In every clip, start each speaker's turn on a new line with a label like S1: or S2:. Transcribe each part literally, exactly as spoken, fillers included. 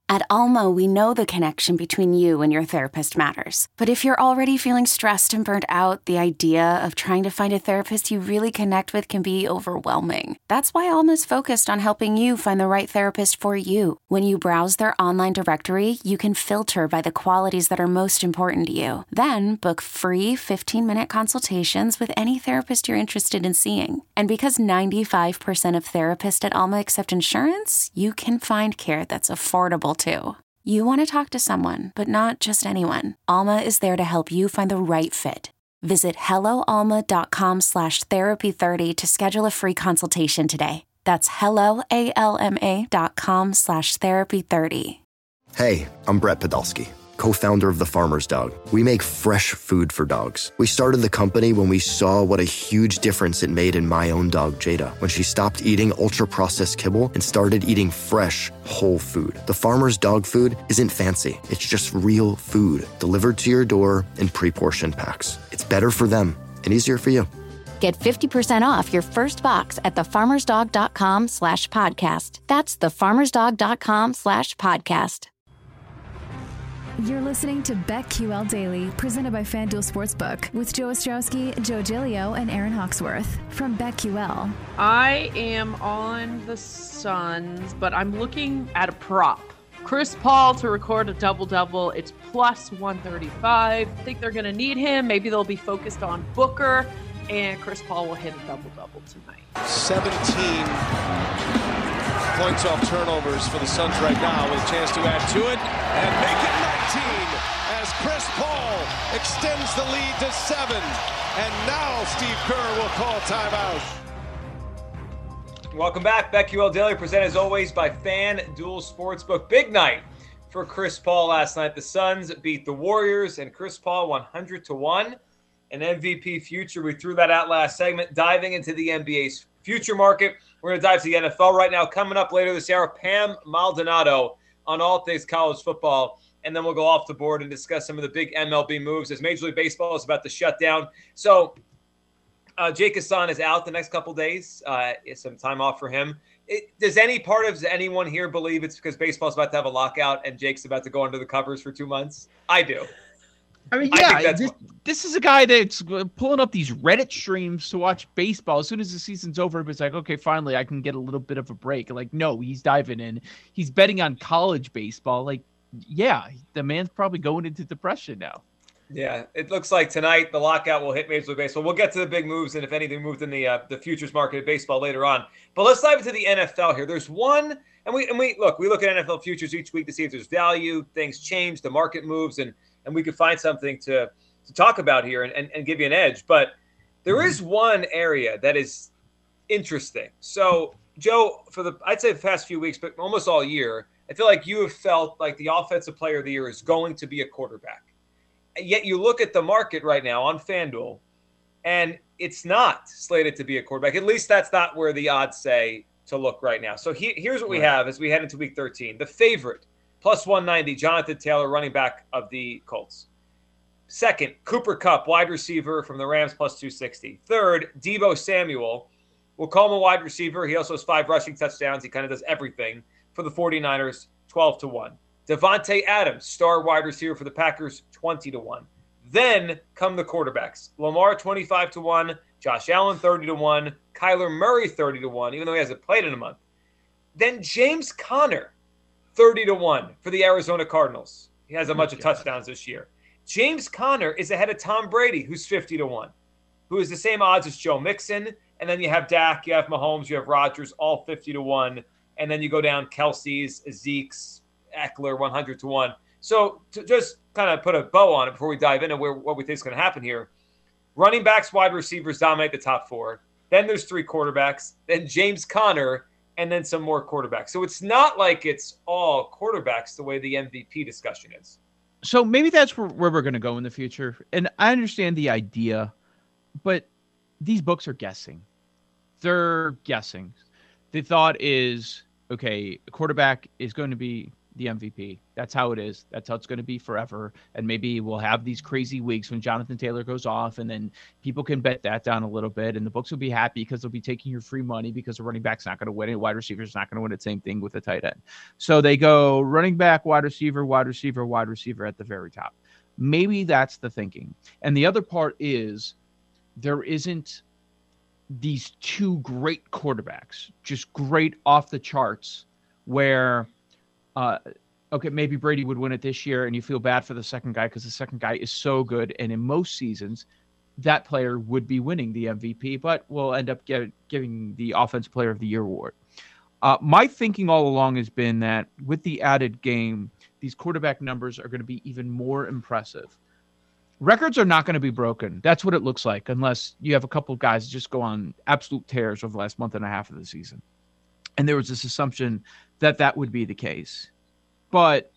S1: At Alma, we know the connection between you and your therapist matters. But if you're already feeling stressed and burnt out, the idea of trying to find a therapist you really connect with can be overwhelming. That's why Alma's focused on helping you find the right therapist for you. When you browse their online directory, you can filter by the qualities that are most important to you. Then book free fifteen-minute consultations with any therapist you're interested in seeing. And because ninety-five percent of therapists at Alma accept insurance, you can find care that's affordable too. You want to talk to someone, but not just anyone. Alma is there to help you find the right fit. Visit helloalma.com slash therapy 30 to schedule a free consultation today. That's helloalma dot com slash therapy 30.
S2: Hey, I'm Brett Podolsky, co-founder of The Farmer's Dog. We make fresh food for dogs. We started the company when we saw what a huge difference it made in my own dog, Jada, when she stopped eating ultra-processed kibble and started eating fresh, whole food. The Farmer's Dog food isn't fancy. It's just real food delivered to your door in pre-portioned packs. It's better for them and easier for you.
S3: Get fifty percent off your first box at thefarmersdog.com slash podcast. That's thefarmersdog.com slash podcast.
S4: You're listening to BetQL Daily, presented by FanDuel Sportsbook, with Joe Ostrowski, Joe Gilio, and Aaron Hawksworth from BetQL.
S5: I am on the Suns, but I'm looking at a prop. Chris Paul to record a double-double. It's plus one thirty-five. I think they're going to need him. Maybe they'll be focused on Booker, and Chris Paul will hit a double-double tonight.
S6: seventeen points off turnovers for the Suns right now, with a chance to add to it and make it nineteen as Chris Paul extends the lead to seven. And now Steve Kerr will call timeout.
S7: Welcome back. BetQL Daily, presented as always by FanDuel Sportsbook. Big night for Chris Paul last night. The Suns beat the Warriors, and Chris Paul one hundred to one. An M V P future. We threw that out last segment. Diving into the N B A's future market, we're going to dive to the N F L right now. Coming up later this hour, Pam Maldonado on all things college football. And then we'll go off the board and discuss some of the big M L B moves as Major League Baseball is about to shut down. So uh, Jake Hassan is out the next couple days. Uh, it's some time off for him. It, does any part of anyone here believe it's because baseball's about to have a lockout and Jake's about to go under the covers for two months? I do.
S8: I mean, yeah, I this, this is a guy that's pulling up these Reddit streams to watch baseball. As soon as the season's over, it's like, okay, finally, I can get a little bit of a break. Like, no, he's diving in. He's betting on college baseball. Like, yeah, the man's probably going into depression now.
S7: Yeah, it looks like tonight the lockout will hit Major League Baseball. We'll get to the big moves and if anything moved in the uh, the futures market of baseball later on. But let's dive into the N F L here. There's one, and we and we look, we look at N F L futures each week to see if there's value, things change, the market moves, and and we could find something to, to talk about here and, and, and give you an edge. But there is one area that is interesting. So, Joe, for the I'd say the past few weeks, but almost all year, I feel like you have felt like the offensive player of the year is going to be a quarterback. Yet you look at the market right now on FanDuel, and it's not slated to be a quarterback. At least that's not where the odds say to look right now. So he, here's what we have as we head into week thirteen. The favorite, plus one ninety, Jonathan Taylor, running back of the Colts. Second, Cooper Kupp, wide receiver from the Rams, plus two sixty. Third, Deebo Samuel. We'll call him a wide receiver. He also has five rushing touchdowns. He kind of does everything for the 49ers, twelve to one. Devontae Adams, star wide receiver for the Packers, twenty to one. Then come the quarterbacks. Lamar, twenty-five to one. Josh Allen, thirty to one. Kyler Murray, thirty to one, even though he hasn't played in a month. Then James Conner, thirty to one for the Arizona Cardinals. He has a bunch of touchdowns this year. James Conner is ahead of Tom Brady, who's fifty to one, who is the same odds as Joe Mixon. And then you have Dak, you have Mahomes, you have Rodgers, all fifty to one. And then you go down Kelsey's, Zeke's, Eckler, one hundred to one. So to just kind of put a bow on it before we dive into where, what we think is going to happen here, running backs, wide receivers dominate the top four. Then there's three quarterbacks, then James Conner, and then some more quarterbacks. So it's not like it's all quarterbacks the way the M V P discussion is.
S8: So maybe that's where, where we're going to go in the future. And I understand the idea, but these books are guessing. They're guessing. The thought is, okay, a quarterback is going to be the M V P. That's how it is. That's how it's going to be forever. And maybe we'll have these crazy weeks when Jonathan Taylor goes off, and then people can bet that down a little bit, and the books will be happy because they'll be taking your free money because the running back's not going to win it. Wide receiver's not going to win it. Same thing with the tight end. So they go running back, wide receiver, wide receiver, wide receiver at the very top. Maybe that's the thinking. And the other part is there isn't these two great quarterbacks, just great off the charts, where Uh, okay, maybe Brady would win it this year, and you feel bad for the second guy because the second guy is so good. And in most seasons, that player would be winning the M V P, but will end up get, giving the Offensive Player of the Year award. Uh, my thinking all along has been that with the added game, these quarterback numbers are going to be even more impressive. Records are not going to be broken. That's what it looks like, unless you have a couple of guys just go on absolute tears over the last month and a half of the season. And there was this assumption that that would be the case. But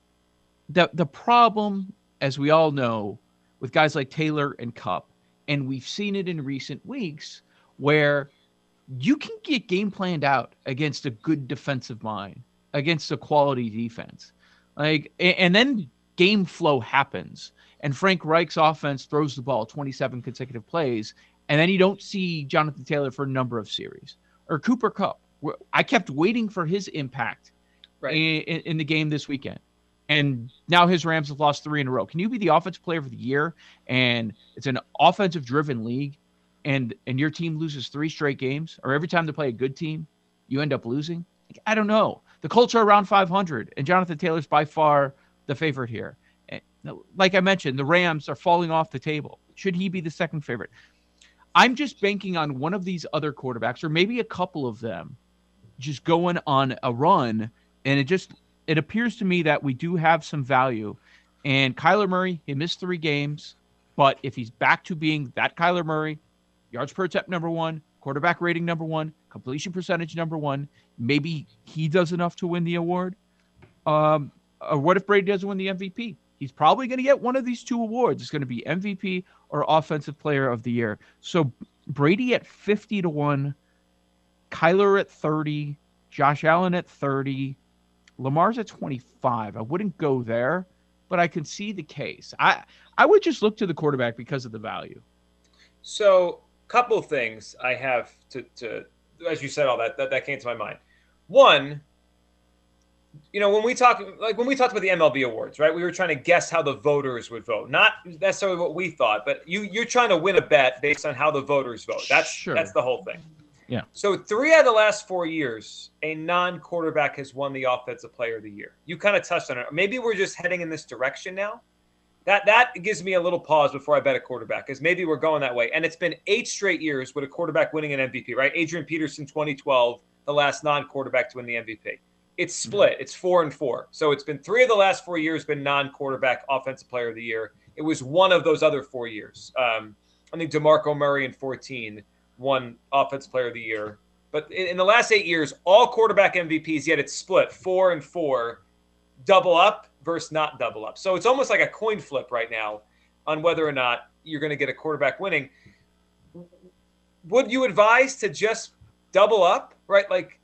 S8: the the problem, as we all know, with guys like Taylor and Kupp, and we've seen it in recent weeks, where you can get game planned out against a good defensive mind, against a quality defense. Like, and then game flow happens, and Frank Reich's offense throws the ball twenty-seven consecutive plays, and then you don't see Jonathan Taylor for a number of series. Or Cooper Kupp. I kept waiting for his impact right. in, in the game this weekend. And now his Rams have lost three in a row. Can you be the offensive player of the year, and it's an offensive-driven league, and and your team loses three straight games, or every time they play a good team, you end up losing? Like, I don't know. The Colts are around five hundred, and Jonathan Taylor's by far the favorite here. And like I mentioned, the Rams are falling off the table. Should he be the second favorite? I'm just banking on one of these other quarterbacks, or maybe a couple of them, just going on a run, and it just it appears to me that we do have some value. And Kyler Murray, he missed three games, but if he's back to being that Kyler Murray, yards per attempt number one, quarterback rating number one, completion percentage number one, maybe he does enough to win the award. Um, or what if Brady doesn't win the M V P? He's probably going to get one of these two awards. It's going to be M V P or Offensive Player of the Year. So Brady at fifty to one. Kyler at thirty, Josh Allen at thirty, Lamar's at twenty-five. I wouldn't go there, but I can see the case. I I would just look to the quarterback because of the value.
S7: So, couple of things I have to, to as you said, all that, that that came to my mind. One, you know, when we talk like when we talked about the M L B awards, right? We were trying to guess how the voters would vote, not necessarily what we thought, but you you're trying to win a bet based on how the voters vote. That's sure. That's the whole thing.
S8: Yeah.
S7: So three out of the last four years, a non-quarterback has won the Offensive Player of the Year. You kind of touched on it. Maybe we're just heading in this direction now. That that gives me a little pause before I bet a quarterback, because maybe we're going that way. And it's been eight straight years with a quarterback winning an M V P, right? Adrian Peterson, twenty twelve, the last non-quarterback to win the M V P. It's split. It's four and four. So it's been three of the last four years been non-quarterback Offensive Player of the Year. It was one of those other four years. Um, I think DeMarco Murray in fourteen won Offensive Player of the Year. But in, in the last eight years, all quarterback M V Ps, yet it's split four and four, double up versus not double up. So it's almost like a coin flip right now on whether or not you're going to get a quarterback winning. Would you advise to just double up, right? Like,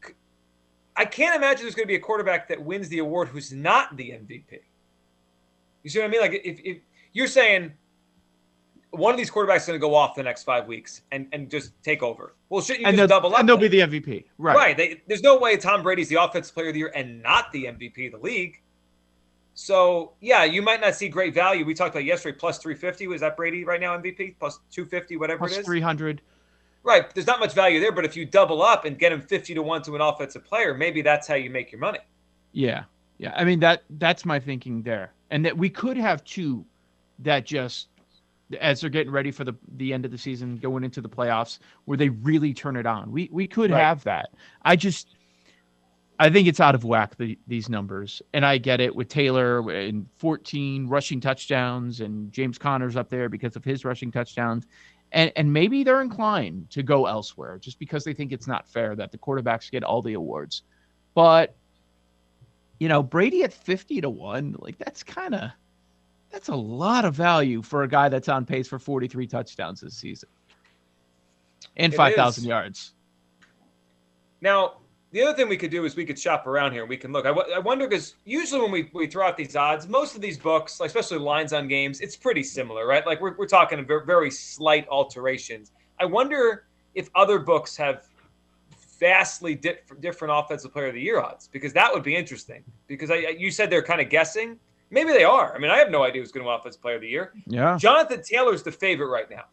S7: I can't imagine there's going to be a quarterback that wins the award who's not the M V P. You see what I mean? Like, if, if you're saying one of these quarterbacks is going to go off the next five weeks and, and just take over. Well, shouldn't you
S8: and
S7: just double up?
S8: And they'll be the M V P. Right.
S7: Right. They, there's no way Tom Brady's the Offensive Player of the Year and not the M V P of the league. So, yeah, you might not see great value. We talked about yesterday, plus three fifty. Was that Brady right now, M V P? Plus two fifty, whatever
S8: plus
S7: it is?
S8: three hundred.
S7: Right. There's not much value there, but if you double up and get him fifty to one to an offensive player, maybe that's how you make your money.
S8: Yeah. Yeah. I mean, that that's my thinking there. And that we could have two that just, as they're getting ready for the, the end of the season, going into the playoffs, where they really turn it on. We we could right. have that. I just, I think it's out of whack, the, these numbers. And I get it with Taylor and fourteen rushing touchdowns and James Conner's up there because of his rushing touchdowns. And and maybe they're inclined to go elsewhere just because they think it's not fair that the quarterbacks get all the awards. But, you know, Brady at fifty to one, like that's kind of, that's a lot of value for a guy that's on pace for forty-three touchdowns this season and five thousand yards.
S7: Now, The other thing we could do is we could shop around here. We can look. I, w- I wonder because usually when we, we throw out these odds, most of these books, like especially lines on games, it's pretty similar, right? Like we're we're talking very, very slight alterations. I wonder if other books have vastly di- different offensive player of the year odds, because that would be interesting. Because I, you said they're kind of guessing. Maybe they are. I mean, I have no idea who's going to win offensive player of the year.
S8: Yeah.
S7: Jonathan Taylor's the favorite right now.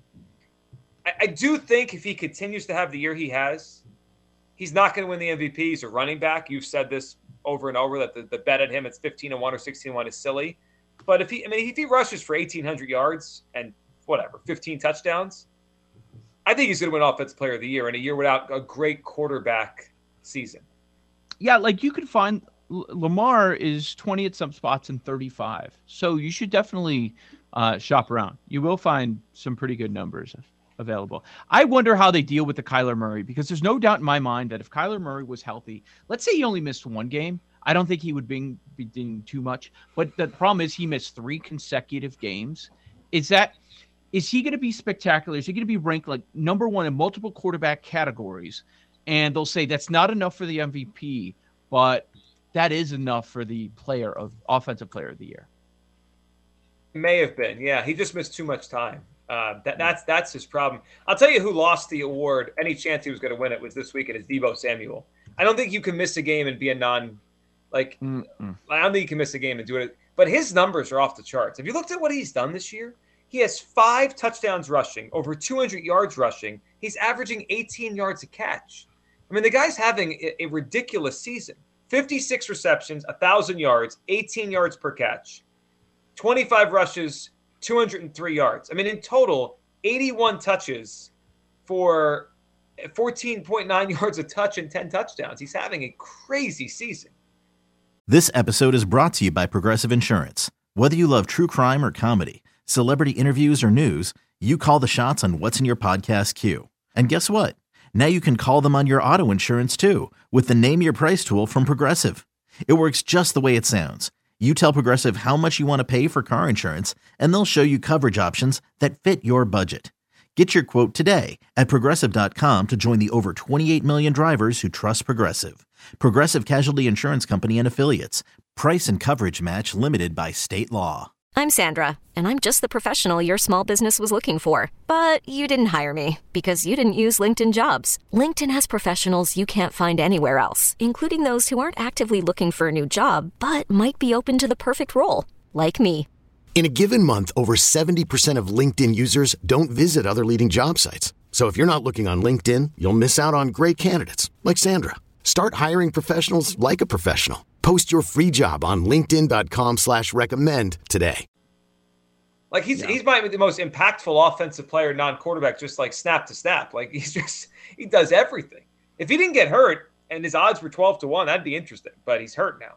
S7: I, I do think if he continues to have the year he has, he's not going to win the M V P. He's a running back. You've said this over and over that the, the bet at him, it's fifteen and one or sixteen and one is silly. But if he, I mean, if he rushes for eighteen hundred yards and whatever, fifteen touchdowns, I think he's going to win Offensive Player of the Year in a year without a great quarterback season.
S8: Yeah, like you could find L- Lamar is twenty at some spots and thirty-five. So you should definitely uh, shop around. You will find some pretty good numbers available. I wonder how they deal with the Kyler Murray, because there's no doubt in my mind that if Kyler Murray was healthy, let's say he only missed one game, I don't think he would be, be doing too much. But the problem is he missed three consecutive games. Is that Is he going to be spectacular? Is he going to be ranked like number one in multiple quarterback categories? And they'll say that's not enough for the M V P, but that is enough for the player of offensive player of the year.
S7: It may have been. Yeah, he just missed too much time. Uh, that, that's that's his problem. I'll tell you who lost the award. Any chance he was going to win it was this weekend is Deebo Samuel. I don't think you can miss a game and be a non like. Mm-mm. I don't think you can miss a game and do it. But his numbers are off the charts. Have you looked at what he's done this year? He has five touchdowns rushing, over two hundred yards rushing. He's averaging eighteen yards a catch. I mean, the guy's having a, a ridiculous season. fifty-six receptions, one thousand yards, eighteen yards per catch, twenty-five rushes, two hundred three yards. I mean, in total, eighty-one touches for fourteen point nine yards a touch and ten touchdowns. He's having a crazy season.
S9: This episode is brought to you by Progressive Insurance. Whether you love true crime or comedy, celebrity interviews or news, you call the shots on what's in your podcast queue. And guess what? Now you can call them on your auto insurance too with the Name Your Price tool from Progressive. It works just the way it sounds. You tell Progressive how much you want to pay for car insurance, and they'll show you coverage options that fit your budget. Get your quote today at Progressive dot com to join the over twenty-eight million drivers who trust Progressive. Progressive Casualty Insurance Company and Affiliates. Price and coverage match limited by state law.
S10: I'm Sandra, and I'm just the professional your small business was looking for. But you didn't hire me because you didn't use LinkedIn Jobs. LinkedIn has professionals you can't find anywhere else, including those who aren't actively looking for a new job, but might be open to the perfect role, like me.
S11: In a given month, over seventy percent of LinkedIn users don't visit other leading job sites. So if you're not looking on LinkedIn, you'll miss out on great candidates like Sandra. Start hiring professionals like a professional. Post your free job on linkedin dot com slash recommend today.
S7: Like he's
S8: yeah.
S7: he's might be the most impactful offensive player, non-quarterback, just like snap to snap. Like he's just he does everything. If he didn't get hurt and his odds were twelve to one, that'd be interesting. But he's hurt now.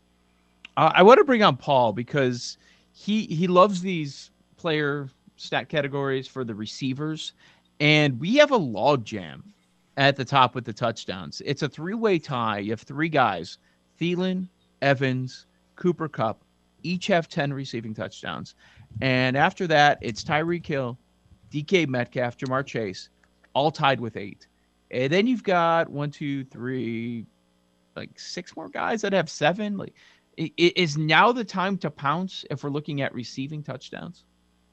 S8: Uh, I want to bring on Paul because he he loves these player stat categories for the receivers, and we have a log jam at the top with the touchdowns. It's a three-way tie. You have three guys: Thielen, Evans, Cooper Kupp, each have ten receiving touchdowns. And after that, it's Tyreek Hill, D K Metcalf, Jamar Chase, all tied with eight. And then you've got one, two, three, like six more guys that have seven. Like, it, it is now the time to pounce if we're looking at receiving touchdowns?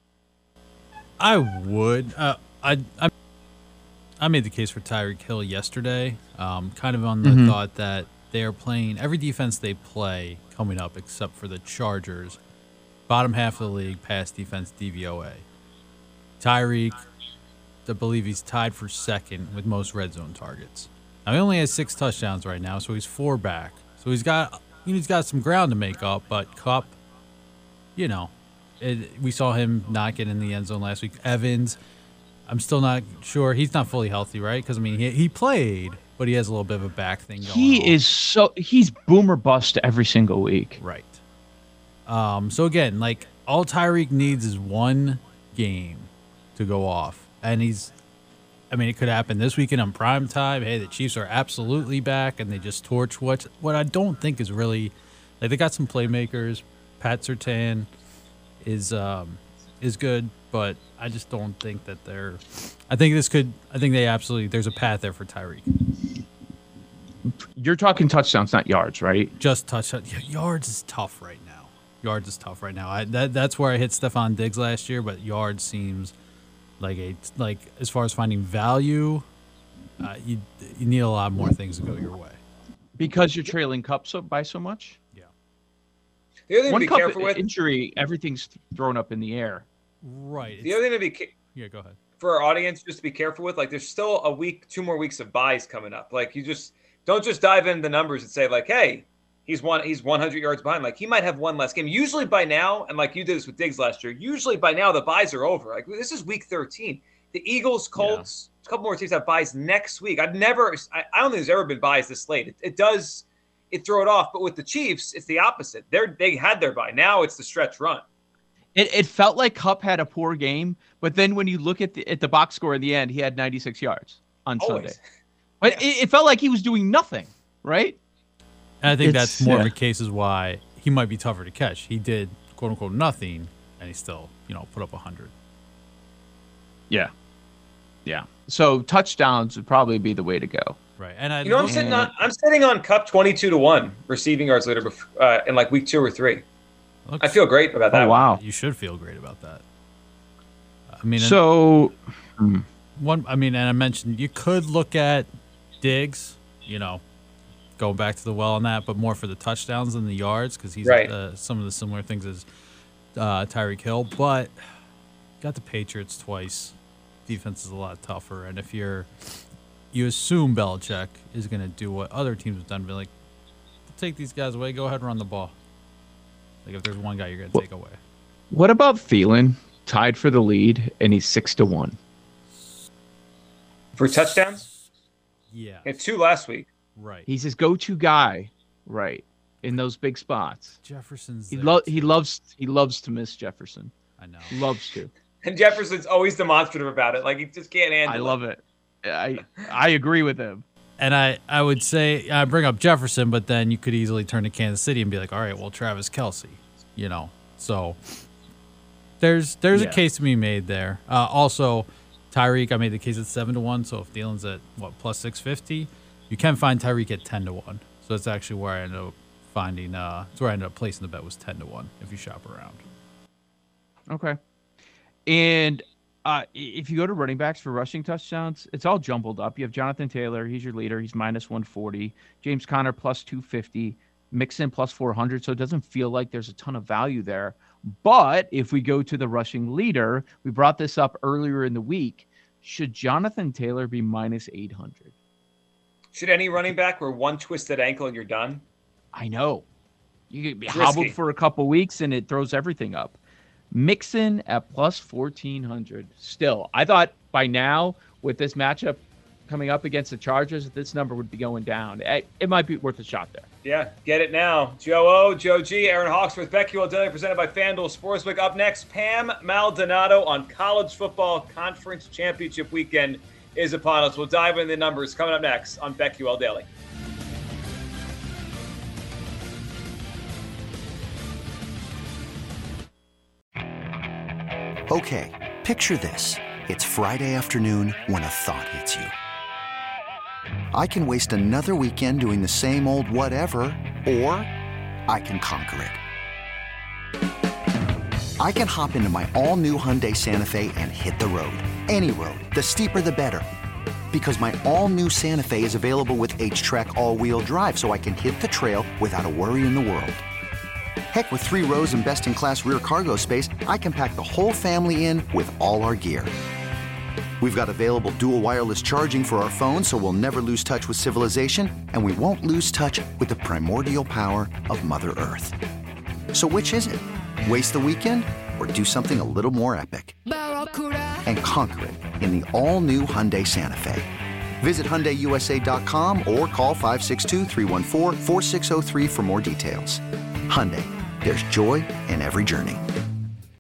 S12: I would. Uh, I, I I made the case for Tyreek Hill yesterday, um, kind of on the mm-hmm. thought that they are playing every defense they play coming up, except for the Chargers, bottom half of the league, pass defense, D V O A. Tyreek, I believe he's tied for second with most red zone targets. Now he only has six touchdowns right now, so he's four back. So he's got he's got some ground to make up. But Kupp, you know, it, we saw him not get in the end zone last week. Evans, I'm still not sure. He's not fully healthy, right? Because, I mean, he, he played, but he has a little bit of a back thing going
S8: he
S12: on.
S8: He is so – he's boomer bust every single week.
S12: Right. Um. So, again, like, all Tyreek needs is one game to go off. And he's – I mean, it could happen this weekend on prime time. Hey, the Chiefs are absolutely back, and they just torch what, what I don't think is really – like, they got some playmakers. Pat Surtain is um, is good, but I just don't think that they're. I think this could. I think they absolutely. There's a path there for Tyreek.
S8: You're talking touchdowns, not yards, right?
S12: Just touchdowns. Yards is tough right now. Yards is tough right now. I, that that's where I hit Stephon Diggs last year, but yards seems like a like as far as finding value, uh, you you need a lot more things to go your way.
S8: Because you're trailing Kupp so, by so much?
S12: Yeah.
S7: The other thing
S8: One
S7: to be
S8: Kupp
S7: careful with
S8: injury, everything's thrown up in the air.
S12: Right.
S7: The other thing to be ca-
S12: yeah, go ahead.
S7: For our audience, just to be careful with, like, there's still a week, two more weeks of buys coming up. Like, you just don't just dive into the numbers and say, like, hey, he's one, he's one hundred yards behind. Like, he might have one less game. Usually by now, and like you did this with Diggs last year, usually by now the buys are over. Like, this is week thirteen. The Eagles, Colts, yeah. a couple more teams have buys next week. I've never, I, I don't think there's ever been buys this late. It, it does, it throw it off. But with the Chiefs, it's the opposite. They're they had their buy. Now it's the stretch run.
S8: It it felt like Kupp had a poor game, but then when you look at the at the box score in the end, he had ninety-six yards on
S7: Always.
S8: Sunday. But yeah. it, it felt like he was doing nothing, right?
S12: And I think
S8: It's,
S12: that's more
S8: yeah.
S12: of a case is why he might be tougher to catch. He did quote unquote nothing, and he still you know put up a hundred.
S8: Yeah, yeah. So touchdowns would probably be the way to go.
S12: Right, and I
S7: You know, I'm sitting on I'm sitting on Kupp twenty-two to one receiving yards later before, uh, in like week two or three.
S12: Looks,
S7: I feel great about that.
S8: Oh, wow.
S12: You should feel great about that. I mean,
S8: So,
S12: one. I mean, and I mentioned you could look at Diggs. You know, going back to the well on that, but more for the touchdowns than the yards because he's
S7: Right.
S12: uh, some of the similar things as uh, Tyreek Hill. But got the Patriots twice. Defense is a lot tougher, and if you're you assume Belichick is going to do what other teams have done, be like, take these guys away, go ahead and run the ball. Like if there's one guy you're going to take away.
S8: what about Thielen? Tied for the lead, and he's six to one
S7: For touchdowns?
S12: Yeah.
S7: He had two last week.
S12: Right.
S8: He's his go-to guy, right, in those big spots.
S12: Jefferson's
S8: He
S12: there,
S8: lo-
S12: too.
S8: he loves he loves to miss Jefferson.
S12: I know.
S8: Loves to.
S7: And Jefferson's always demonstrative about it. Like, he just can't handle
S8: I
S7: it.
S8: love it. I I agree with him.
S12: And I, I would say I bring up Jefferson, but then you could easily turn to Kansas City and be like, all right, well, Travis Kelce, you know. So there's there's
S8: Yeah.
S12: a case to be made there. Uh, also, Tyreek, I made the case at seven to one. So if Thielen's at what plus six fifty, you can find Tyreek at ten to one. So that's actually where I ended up finding. Uh, that's where I ended up placing the bet was ten to one if you shop around.
S8: Okay. And uh, if you go to running backs for rushing touchdowns, it's all jumbled up. You have Jonathan Taylor. He's your leader. He's minus one forty. James Conner plus two fifty. Mixon plus four hundred. So it doesn't feel like there's a ton of value there. But if we go to the rushing leader, we brought this up earlier in the week. Should Jonathan Taylor be minus eight hundred?
S7: Should any running back where one twisted ankle and you're done?
S8: I know. You get
S7: It's
S8: hobbled
S7: risky.
S8: for a couple weeks and it throws everything up. Mixon at plus fourteen hundred. Still, I thought by now with this matchup coming up against the Chargers, this number would be going down. It, it might be worth a shot there.
S7: Yeah, get it now. Joe O, Joe G, Aaron Hawksworth, BetQL Daily, presented by FanDuel Sportsbook. Up next, Pam Maldonado on College Football Conference Championship Weekend is upon us. We'll dive into the numbers coming up next on BetQL Daily.
S13: Okay, picture this. It's Friday afternoon when a thought hits you. I can waste another weekend doing the same old whatever, or I can conquer it. I can hop into my all-new Hyundai Santa Fe and hit the road. Any road. The steeper the better. Because my all-new Santa Fe is available with H-Track all-wheel drive, so I can hit the trail without a worry in the world. Heck, with three rows and best-in-class rear cargo space, I can pack the whole family in with all our gear. We've got available dual wireless charging for our phones, so we'll never lose touch with civilization, and we won't lose touch with the primordial power of Mother Earth. So which is it? Waste the weekend or do something a little more epic? And conquer it in the all-new Hyundai Santa Fe. Visit Hyundai U S A dot com or call five six two, three one four, four six zero three for more details. Hyundai, there's joy in every journey.